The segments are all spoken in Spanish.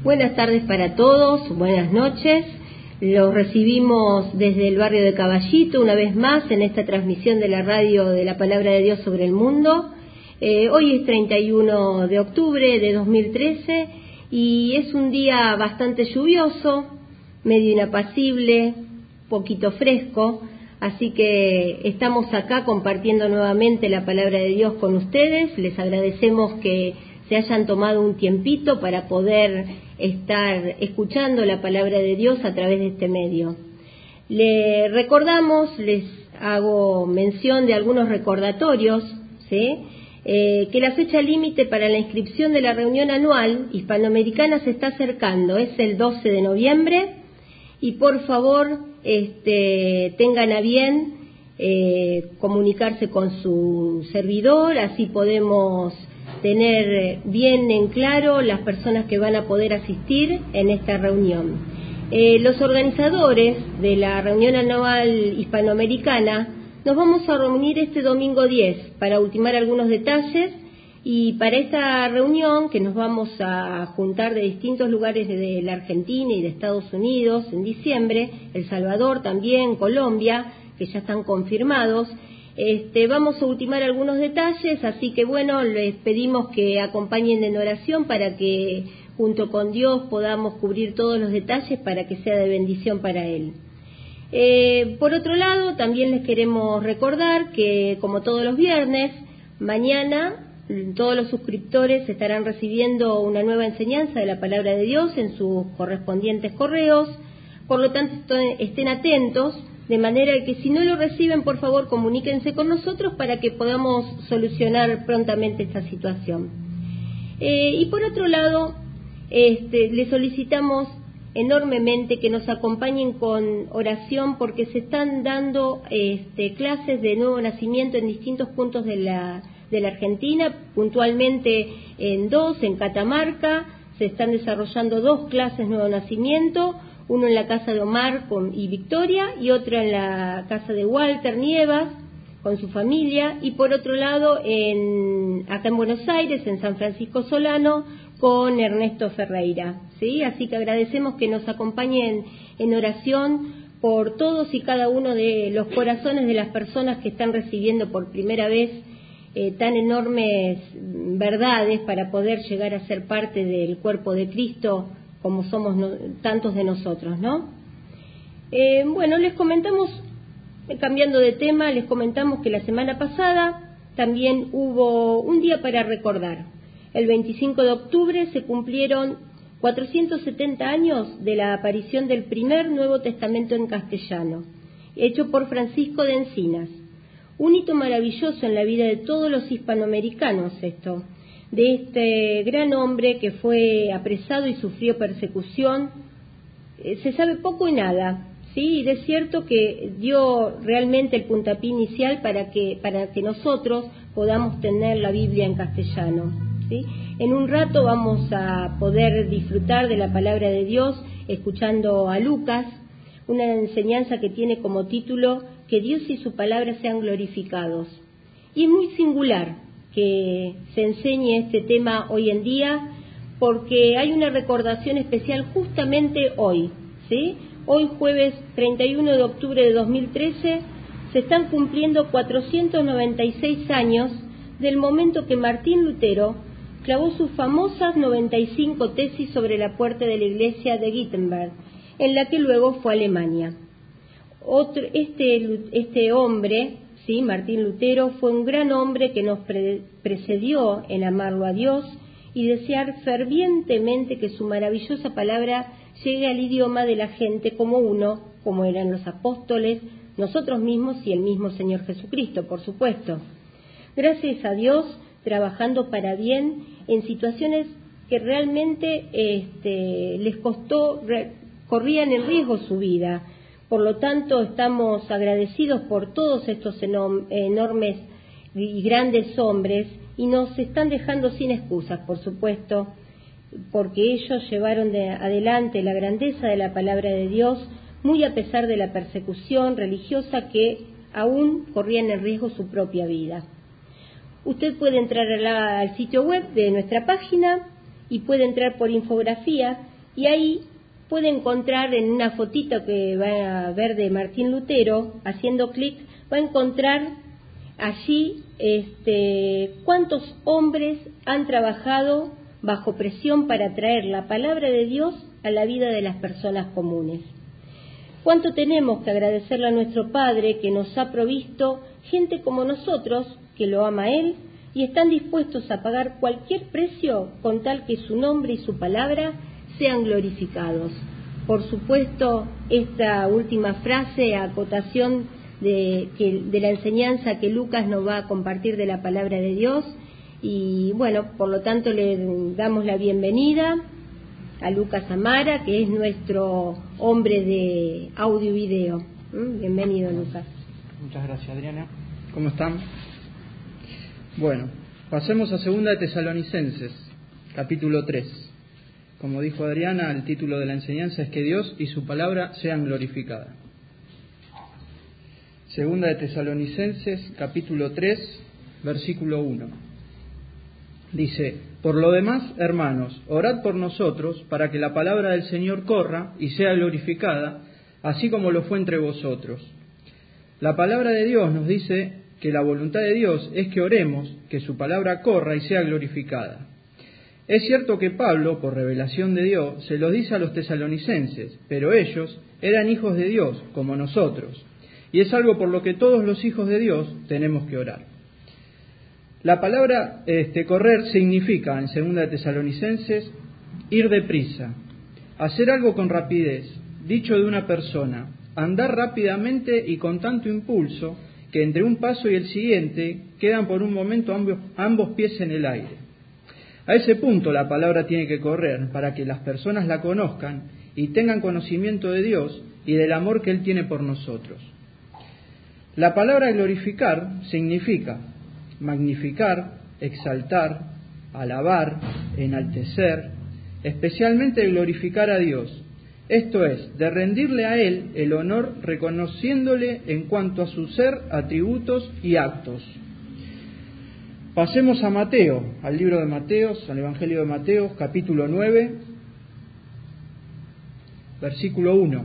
Buenas tardes para todos, buenas noches. Los recibimos desde el barrio de Caballito una vez más en esta transmisión de la radio de la Palabra de Dios sobre el mundo. Hoy es 31 de octubre de 2013 y es un día bastante lluvioso, medio inapacible, poquito fresco, así que estamos acá compartiendo nuevamente la Palabra de Dios con ustedes. Les agradecemos que se hayan tomado un tiempito para poder estar escuchando la Palabra de Dios a través de este medio. Les hago mención de algunos recordatorios, ¿sí? Que la fecha límite para la inscripción de la reunión anual hispanoamericana se está acercando, es el 12 de noviembre, y por favor tengan a bien comunicarse con su servidor, así podemos tener bien en claro las personas que van a poder asistir en esta reunión. Los organizadores de la reunión anual hispanoamericana nos vamos a reunir este domingo 10 para ultimar algunos detalles, y para esta reunión que nos vamos a juntar de distintos lugares de la Argentina y de Estados Unidos en diciembre, El Salvador también, Colombia, que ya están confirmados. Vamos a ultimar algunos detalles, así que bueno, les pedimos que acompañen en oración para que junto con Dios podamos cubrir todos los detalles para que sea de bendición para Él. Por otro lado, también les queremos recordar que, como todos los viernes, mañana todos los suscriptores estarán recibiendo una nueva enseñanza de la Palabra de Dios en sus correspondientes correos. Por lo tanto, estén atentos, de manera que si no lo reciben, por favor, comuníquense con nosotros para que podamos solucionar prontamente esta situación. Y por otro lado, les solicitamos enormemente que nos acompañen con oración, porque se están dando clases de nuevo nacimiento en distintos puntos de la Argentina, puntualmente en Catamarca, se están desarrollando 2 clases nuevo nacimiento, uno en la casa de Omar y Victoria y otra en la casa de Walter Nievas con su familia, y por otro lado acá en Buenos Aires, en San Francisco Solano, con Ernesto Ferreira, ¿sí? Así que agradecemos que nos acompañen en oración por todos y cada uno de los corazones de las personas que están recibiendo por primera vez tan enormes verdades para poder llegar a ser parte del cuerpo de Cristo, como somos tantos de nosotros, ¿no? Bueno, les comentamos, cambiando de tema, les comentamos que la semana pasada también hubo un día para recordar. El 25 de octubre se cumplieron 470 años de la aparición del primer Nuevo Testamento en castellano, hecho por Francisco de Encinas. Un hito maravilloso en la vida de todos los hispanoamericanos esto, de este gran hombre que fue apresado y sufrió persecución. Se sabe poco y nada, ¿sí? Y es cierto que dio realmente el puntapié inicial para que nosotros podamos tener la Biblia en castellano, ¿sí? En un rato vamos a poder disfrutar de la palabra de Dios escuchando a Lucas, una enseñanza que tiene como título Que Dios y su palabra sean glorificados. Y es muy singular que se enseñe este tema hoy en día, porque hay una recordación especial justamente hoy, ¿sí? Hoy, jueves 31 de octubre de 2013, se están cumpliendo 496 años del momento que Martín Lutero clavó sus famosas 95 tesis sobre la puerta de la iglesia de Wittenberg, en la que luego fue a Alemania. Este hombre, ¿sí? Martín Lutero, fue un gran hombre que nos precedió en amarlo a Dios y desear fervientemente que su maravillosa palabra llegue al idioma de la gente como eran los apóstoles, nosotros mismos y el mismo Señor Jesucristo, por supuesto. Gracias a Dios, trabajando para bien en situaciones que realmente les costó, corrían en riesgo su vida. Por lo tanto, estamos agradecidos por todos estos enormes y grandes hombres, y nos están dejando sin excusas, por supuesto, porque ellos llevaron adelante la grandeza de la palabra de Dios, muy a pesar de la persecución religiosa que aún corrían en riesgo su propia vida. Usted puede entrar al sitio web de nuestra página y puede entrar por infografía y ahí puede encontrar en una fotito que va a ver de Martín Lutero, haciendo clic, va a encontrar allí cuántos hombres han trabajado bajo presión para traer la palabra de Dios a la vida de las personas comunes. Cuánto tenemos que agradecerle a nuestro Padre que nos ha provisto gente como nosotros, que lo ama a Él, y están dispuestos a pagar cualquier precio con tal que su nombre y su palabra sean glorificados. Por supuesto, esta última frase, acotación de la enseñanza que Lucas nos va a compartir de la palabra de Dios, y bueno, por lo tanto le damos la bienvenida a Lucas Amara, que es nuestro hombre de audio y video. Bienvenido, Lucas. Muchas gracias, Adriana. ¿Cómo están? Bueno, pasemos a 2 de Tesalonicenses, capítulo 3. Como dijo Adriana, el título de la enseñanza es que Dios y su palabra sean glorificadas. 2 de Tesalonicenses, capítulo 3, versículo 1. Dice: por lo demás, hermanos, orad por nosotros para que la palabra del Señor corra y sea glorificada, así como lo fue entre vosotros. La palabra de Dios nos dice que la voluntad de Dios es que oremos, que su palabra corra y sea glorificada. Es cierto que Pablo, por revelación de Dios, se lo dice a los tesalonicenses, pero ellos eran hijos de Dios, como nosotros, y es algo por lo que todos los hijos de Dios tenemos que orar. La palabra correr significa, en 2 de Tesalonicenses, ir deprisa, hacer algo con rapidez, dicho de una persona, andar rápidamente y con tanto impulso que entre un paso y el siguiente quedan por un momento ambos pies en el aire. A ese punto la palabra tiene que correr para que las personas la conozcan y tengan conocimiento de Dios y del amor que Él tiene por nosotros. La palabra glorificar significa magnificar, exaltar, alabar, enaltecer, especialmente glorificar a Dios. Esto es, de rendirle a Él el honor reconociéndole en cuanto a su ser, atributos y actos. Pasemos a Mateo, al libro de Mateo, al Evangelio de Mateo, capítulo 9, versículo 1.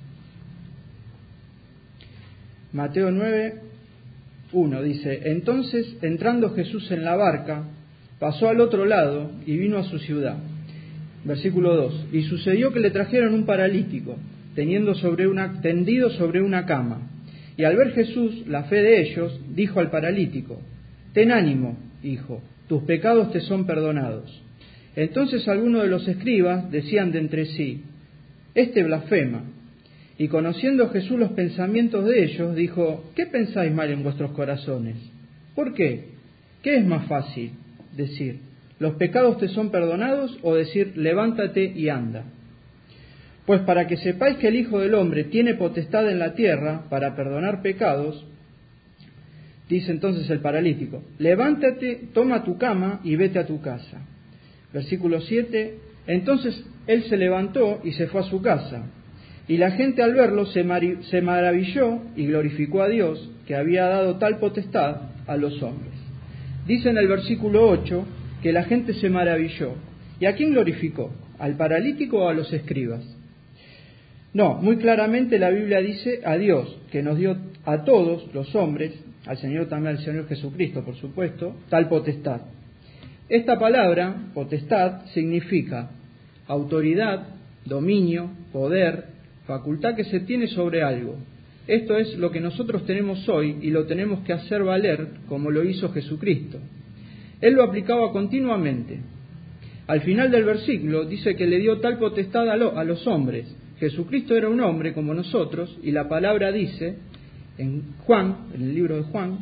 Mateo 9, 1 dice: entonces, entrando Jesús en la barca, pasó al otro lado y vino a su ciudad. Versículo 2. Y sucedió que le trajeron un paralítico, tendido sobre una cama. Y al ver Jesús la fe de ellos, dijo al paralítico: ten ánimo, hijo, tus pecados te son perdonados. Entonces algunos de los escribas decían de entre sí: este blasfema. Y conociendo Jesús los pensamientos de ellos, dijo: ¿qué pensáis mal en vuestros corazones? ¿Por qué? ¿Qué es más fácil decir: los pecados te son perdonados, o decir: levántate y anda? Pues para que sepáis que el Hijo del Hombre tiene potestad en la tierra para perdonar pecados, dice entonces el paralítico: levántate, toma tu cama y vete a tu casa. Versículo 7. Entonces él se levantó y se fue a su casa. Y la gente al verlo se maravilló y glorificó a Dios, que había dado tal potestad a los hombres. Dice en el versículo 8 que la gente se maravilló. ¿Y a quién glorificó? ¿Al paralítico o a los escribas? No, muy claramente la Biblia dice a Dios, que nos dio a todos los hombres, al Señor también, al Señor Jesucristo, por supuesto, tal potestad. Esta palabra, potestad, significa autoridad, dominio, poder, facultad que se tiene sobre algo. Esto es lo que nosotros tenemos hoy y lo tenemos que hacer valer como lo hizo Jesucristo. Él lo aplicaba continuamente. Al final del versículo dice que le dio tal potestad a los hombres. Jesucristo era un hombre como nosotros, y la palabra dice en Juan, en el libro de Juan,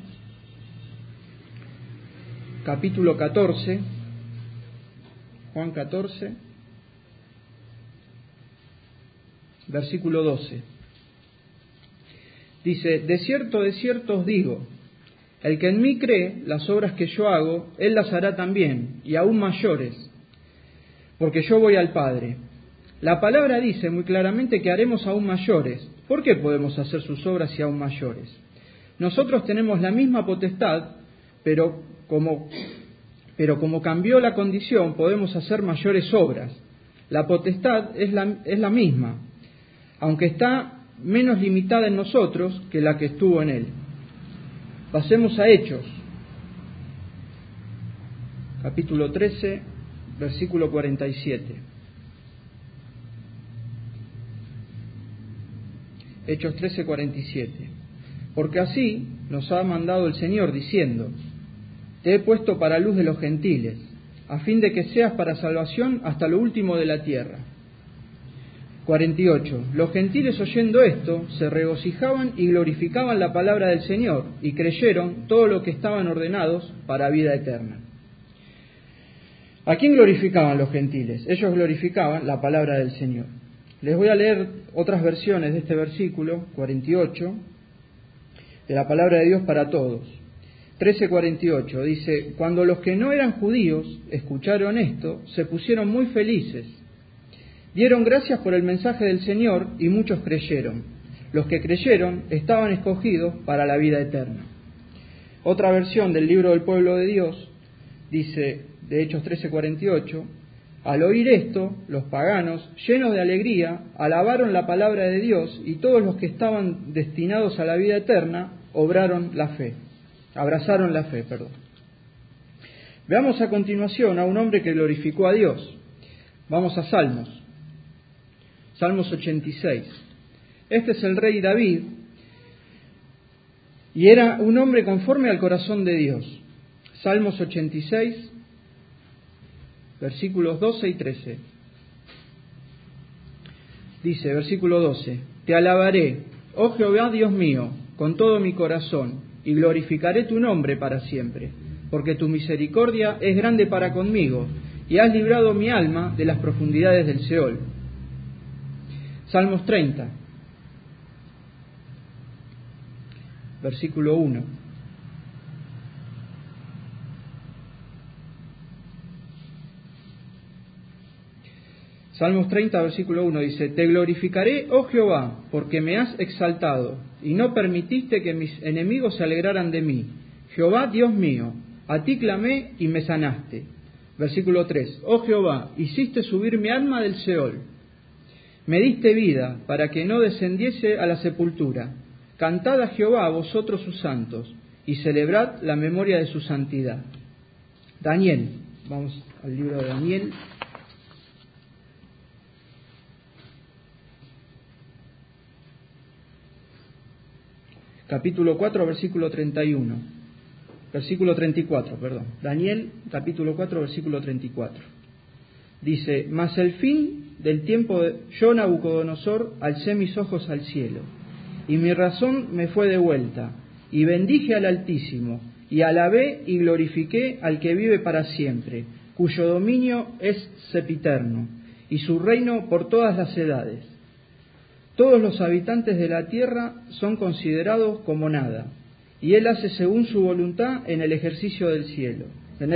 capítulo 14, Juan 14, versículo 12. Dice: de cierto os digo, el que en mí cree, las obras que yo hago, él las hará también, y aún mayores, porque yo voy al Padre. La palabra dice muy claramente que haremos aún mayores. ¿Por qué podemos hacer sus obras y aún mayores? Nosotros tenemos la misma potestad, pero como cambió la condición, podemos hacer mayores obras. La potestad es la misma, aunque está menos limitada en nosotros que la que estuvo en Él. Pasemos a Hechos, capítulo 13, versículo 47. Hechos 13, 47. Porque así nos ha mandado el Señor, diciendo: te he puesto para luz de los gentiles, a fin de que seas para salvación hasta lo último de la tierra. 48. Los gentiles, oyendo esto, se regocijaban y glorificaban la palabra del Señor, y creyeron todo lo que estaban ordenados para vida eterna. ¿A quién glorificaban los gentiles? Ellos glorificaban la palabra del Señor. Les voy a leer otras versiones de este versículo 48 de la palabra de Dios para todos. 13:48 dice: cuando los que no eran judíos escucharon esto, se pusieron muy felices. Dieron gracias por el mensaje del Señor y muchos creyeron. Los que creyeron estaban escogidos para la vida eterna. Otra versión del libro del pueblo de Dios dice, de Hechos 13:48: al oír esto, los paganos, llenos de alegría, alabaron la palabra de Dios, y todos los que estaban destinados a la vida eterna abrazaron la fe. Veamos a continuación a un hombre que glorificó a Dios. Vamos a Salmos. Salmos 86. Este es el rey David, y era un hombre conforme al corazón de Dios. Salmos 86, versículos 12 y 13. Dice, versículo 12: te alabaré, oh Jehová Dios mío, con todo mi corazón, y glorificaré tu nombre para siempre, porque tu misericordia es grande para conmigo, y has librado mi alma de las profundidades del Seol. Salmos 30, versículo 1. Salmos 30, versículo 1 dice: te glorificaré, oh Jehová, porque me has exaltado, y no permitiste que mis enemigos se alegraran de mí. Jehová, Dios mío, a ti clamé y me sanaste. Versículo 3: oh Jehová, hiciste subir mi alma del Seol. Me diste vida para que no descendiese a la sepultura. Cantad a Jehová vosotros sus santos, y celebrad la memoria de su santidad. Daniel, vamos al libro de Daniel. Capítulo 4, versículo 31. Versículo 34, perdón. Daniel, capítulo 4, versículo 34. Dice: mas el fin del tiempo, yo, Nabucodonosor, alcé mis ojos al cielo, y mi razón me fue devuelta, y bendije al Altísimo, y alabé y glorifiqué al que vive para siempre, cuyo dominio es sempiterno, y su reino por todas las edades. Todos los habitantes de la tierra son considerados como nada, y él hace según su voluntad en el ejército del cielo,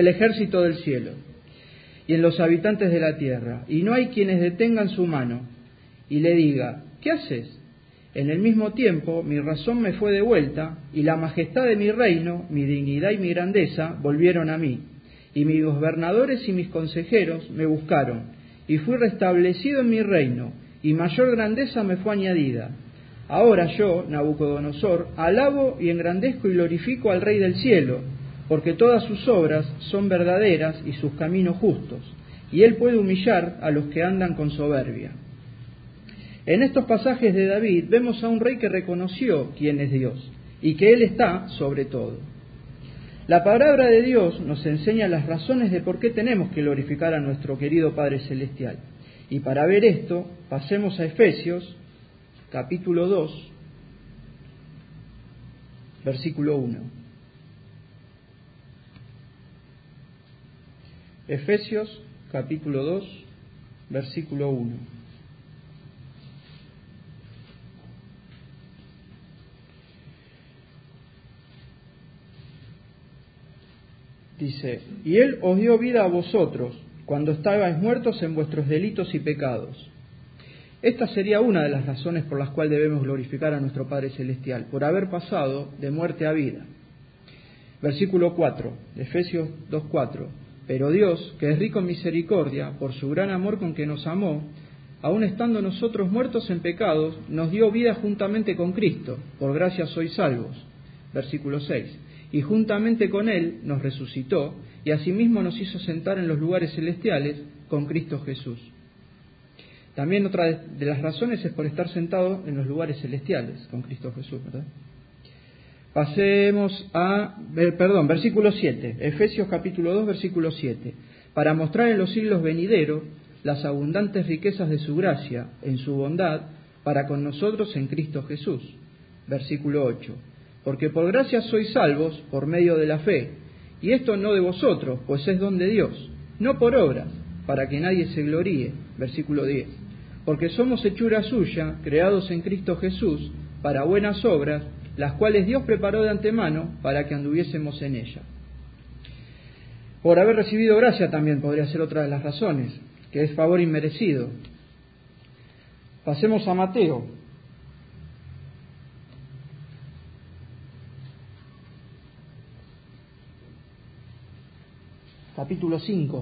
y en los habitantes de la tierra, y no hay quienes detengan su mano y le diga: ¿qué haces? En el mismo tiempo mi razón me fue devuelta, y la majestad de mi reino, mi dignidad y mi grandeza volvieron a mí, y mis gobernadores y mis consejeros me buscaron, y fui restablecido en mi reino, y mayor grandeza me fue añadida. Ahora yo, Nabucodonosor, alabo y engrandezco y glorifico al Rey del cielo, porque todas sus obras son verdaderas y sus caminos justos, y él puede humillar a los que andan con soberbia. En estos pasajes de David vemos a un rey que reconoció quién es Dios, y que él está sobre todo. La palabra de Dios nos enseña las razones de por qué tenemos que glorificar a nuestro querido Padre Celestial. Y para ver esto, pasemos a Efesios, capítulo 2, versículo 1. Efesios, capítulo 2, versículo 1. Dice: y Él os dio vida a vosotros, cuando estabais muertos en vuestros delitos y pecados. Esta sería una de las razones por las cuales debemos glorificar a nuestro Padre Celestial, por haber pasado de muerte a vida. Versículo 4, Efesios 2:4. Pero Dios, que es rico en misericordia, por su gran amor con que nos amó, aun estando nosotros muertos en pecados, nos dio vida juntamente con Cristo, por gracia sois salvos. Versículo 6. Y juntamente con Él nos resucitó, y asimismo nos hizo sentar en los lugares celestiales con Cristo Jesús. También otra de las razones es por estar sentado en los lugares celestiales con Cristo Jesús, ¿verdad? Pasemos versículo 7, Efesios capítulo 2, versículo 7. Para mostrar en los siglos venideros las abundantes riquezas de su gracia, en su bondad, para con nosotros en Cristo Jesús. Versículo 8. Porque por gracia sois salvos por medio de la fe, y esto no de vosotros, pues es don de Dios, no por obras, para que nadie se gloríe. Versículo 10. Porque somos hechura suya, creados en Cristo Jesús, para buenas obras, las cuales Dios preparó de antemano para que anduviésemos en ella. Por haber recibido gracia también podría ser otra de las razones, que es favor inmerecido. Pasemos a Mateo. Capítulo 5.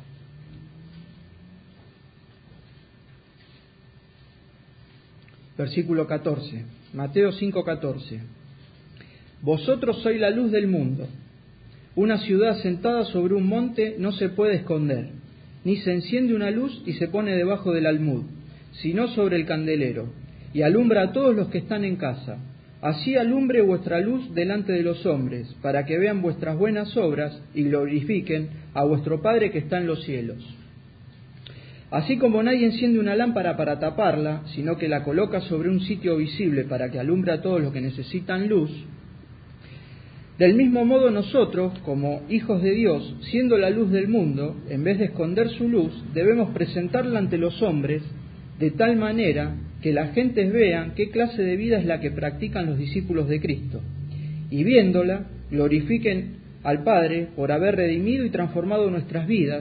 Versículo 14. Mateo 5:14. Vosotros sois la luz del mundo. Una ciudad sentada sobre un monte no se puede esconder, ni se enciende una luz y se pone debajo del almud, sino sobre el candelero, y alumbra a todos los que están en casa. Así alumbre vuestra luz delante de los hombres, para que vean vuestras buenas obras y glorifiquen a vuestro Padre que está en los cielos. Así como nadie enciende una lámpara para taparla, sino que la coloca sobre un sitio visible para que alumbre a todos los que necesitan luz, del mismo modo nosotros, como hijos de Dios, siendo la luz del mundo, en vez de esconder su luz, debemos presentarla ante los hombres de tal manera que las gentes vean qué clase de vida es la que practican los discípulos de Cristo, y viéndola, glorifiquen al Padre por haber redimido y transformado nuestras vidas,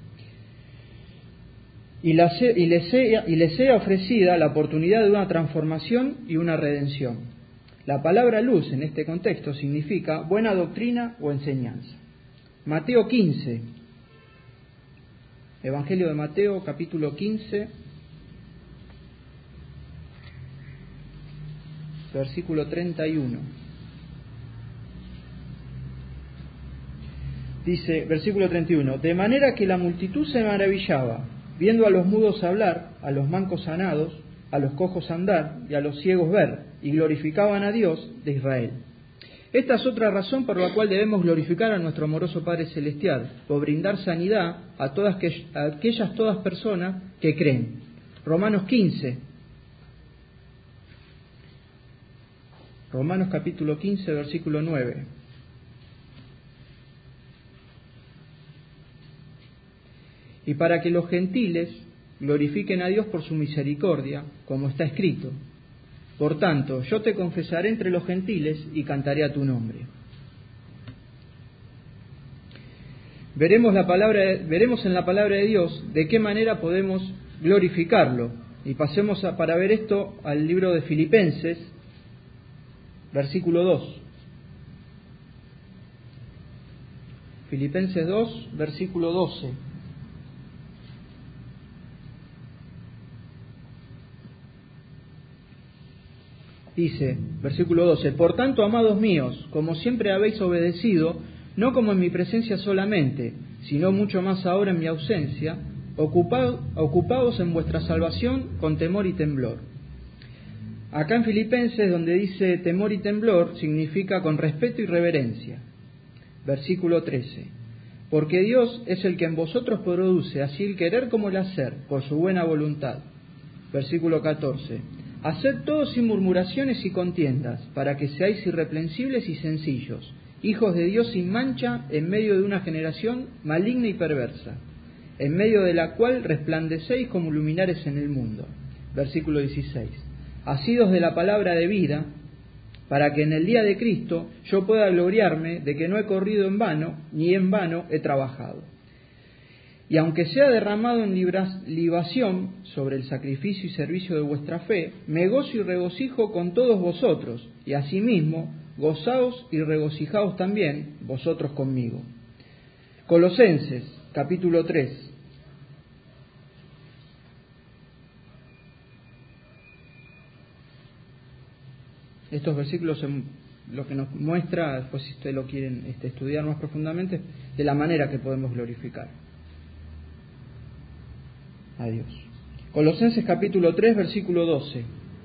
y les sea ofrecida la oportunidad de una transformación y una redención. La palabra luz en este contexto significa buena doctrina o enseñanza. Mateo 15, Evangelio de Mateo, capítulo 15, versículo 31. Dice, versículo 31, de manera que la multitud se maravillaba, viendo a los mudos hablar, a los mancos sanados, a los cojos andar y a los ciegos ver, y glorificaban a Dios de Israel. Esta es otra razón por la cual debemos glorificar a nuestro amoroso Padre Celestial, por brindar sanidad a aquellas todas personas que creen. Romanos 15. Romanos capítulo 15, versículo 9. Y para que los gentiles glorifiquen a Dios por su misericordia, como está escrito. Por tanto, yo te confesaré entre los gentiles y cantaré a tu nombre. Veremos en la palabra de Dios de qué manera podemos glorificarlo. Y pasemos para ver esto al libro de Filipenses, versículo 2. Filipenses 2, versículo 12. Dice, versículo 12, por tanto, amados míos, como siempre habéis obedecido, no como en mi presencia solamente, sino mucho más ahora en mi ausencia, ocupaos en vuestra salvación con temor y temblor. Acá en Filipenses, donde dice temor y temblor, significa con respeto y reverencia. Versículo 13, porque Dios es el que en vosotros produce así el querer como el hacer, por su buena voluntad. Versículo 14, haced todo sin murmuraciones y contiendas, para que seáis irreprensibles y sencillos, hijos de Dios sin mancha, en medio de una generación maligna y perversa, en medio de la cual resplandecéis como luminares en el mundo. Versículo 16. Asidos de la palabra de vida, para que en el día de Cristo yo pueda gloriarme de que no he corrido en vano, ni en vano he trabajado. Y aunque sea derramado en libación sobre el sacrificio y servicio de vuestra fe, me gozo y regocijo con todos vosotros, y asimismo gozaos y regocijaos también vosotros conmigo. Colosenses, capítulo 3. Estos versículos son lo que nos muestra, después si ustedes lo quieren estudiar más profundamente, de la manera que podemos glorificar a Dios. Colosenses capítulo 3, versículo 12.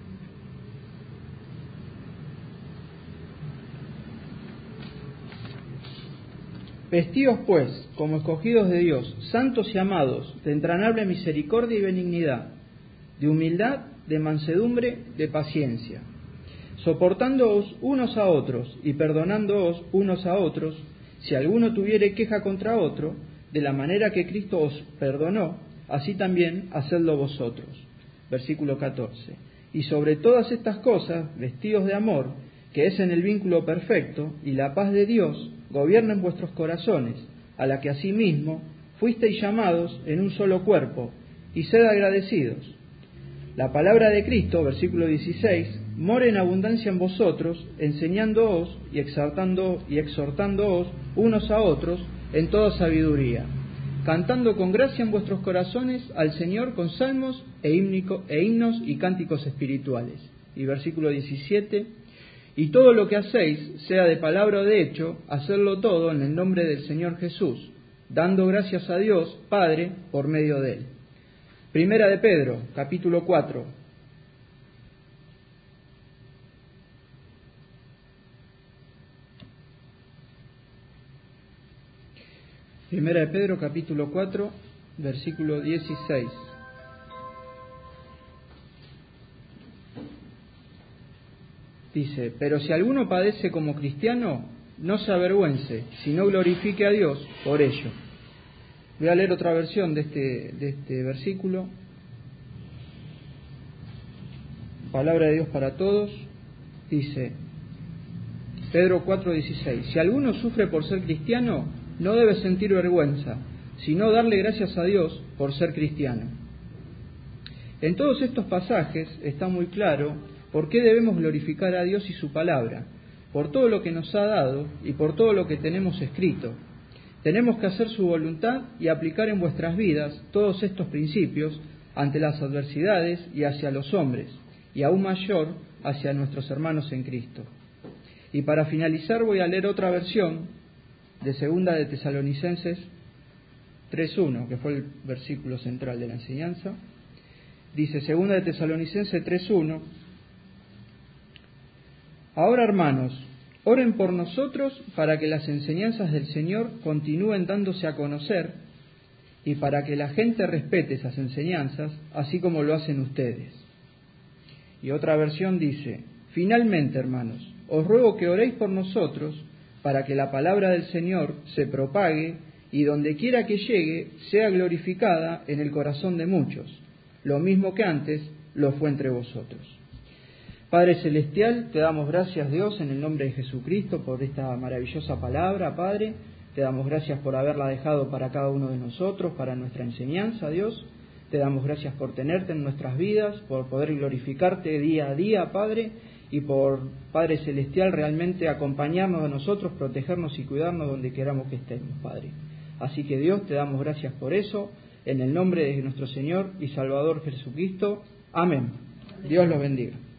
Vestíos pues, como escogidos de Dios, santos y amados, de entrañable misericordia y benignidad, de humildad, de mansedumbre, de paciencia, soportándoos unos a otros y perdonándoos unos a otros, si alguno tuviere queja contra otro, de la manera que Cristo os perdonó, así también hacedlo vosotros. Versículo 14. Y sobre todas estas cosas, vestidos de amor, que es en el vínculo perfecto, y la paz de Dios gobierna en vuestros corazones, a la que asimismo fuisteis llamados en un solo cuerpo, y sed agradecidos. La palabra de Cristo, versículo 16, more en abundancia en vosotros, enseñándoos y exhortándoos unos a otros en toda sabiduría, cantando con gracia en vuestros corazones al Señor con salmos e himnos y cánticos espirituales. Y versículo 17, y todo lo que hacéis, sea de palabra o de hecho, hacedlo todo en el nombre del Señor Jesús, dando gracias a Dios Padre por medio de él. Primera de Pedro, capítulo 4. Primera de Pedro, capítulo 4, versículo 16. Dice, pero si alguno padece como cristiano, no se avergüence, sino glorifique a Dios por ello. Voy a leer otra versión de este versículo. Palabra de Dios para todos. Dice, Pedro 4:16, si alguno sufre por ser cristiano, no debe sentir vergüenza, sino darle gracias a Dios por ser cristiano. En todos estos pasajes está muy claro por qué debemos glorificar a Dios y su palabra, por todo lo que nos ha dado y por todo lo que tenemos escrito. Tenemos que hacer su voluntad y aplicar en vuestras vidas todos estos principios ante las adversidades y hacia los hombres, y aún mayor hacia nuestros hermanos en Cristo. Y para finalizar voy a leer otra versión de Segunda de Tesalonicenses 3.1, que fue el versículo central de la enseñanza. Dice Segunda de Tesalonicenses 3.1, ahora hermanos, oren por nosotros para que las enseñanzas del Señor continúen dándose a conocer y para que la gente respete esas enseñanzas, así como lo hacen ustedes. Y otra versión dice, finalmente, hermanos, os ruego que oréis por nosotros para que la palabra del Señor se propague y donde quiera que llegue sea glorificada en el corazón de muchos, lo mismo que antes lo fue entre vosotros. Padre Celestial, te damos gracias, Dios, en el nombre de Jesucristo, por esta maravillosa palabra, Padre. Te damos gracias por haberla dejado para cada uno de nosotros, para nuestra enseñanza, Dios. Te damos gracias por tenerte en nuestras vidas, por poder glorificarte día a día, Padre, y por, Padre Celestial, realmente acompañarnos a nosotros, protegernos y cuidarnos donde queramos que estemos, Padre. Así que, Dios, te damos gracias por eso, en el nombre de nuestro Señor y Salvador Jesucristo. Amén. Dios los bendiga.